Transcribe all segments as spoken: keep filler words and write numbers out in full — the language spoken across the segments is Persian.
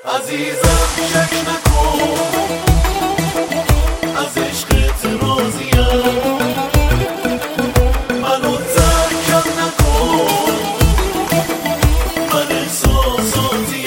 عزیزم شک نکن از عشقت راضیم، منو ترکم نکن من احساساتیم.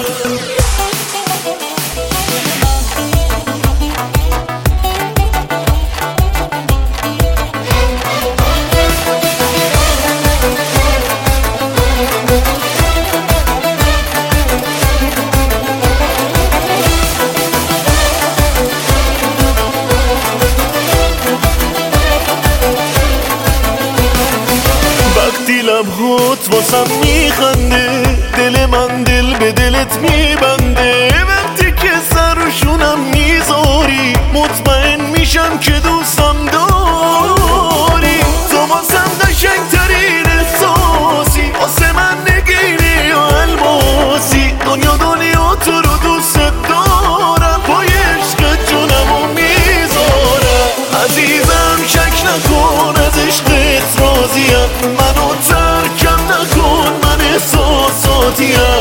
وقتی لبهات واسم میخنده دل من دل به دلت میبنده، وقتی که سرشونم میذاری مطمئن میشم که دوستم داری. تو واسم قشنگترین احساسی، واسه من نگینی و الماسی، دنیا دنیا تو رو دوست دارم، پای عشق جونمو میذارم. عزیزم شک نکن از عشقت راضیم، منو ترکم نکن من احساساتیم.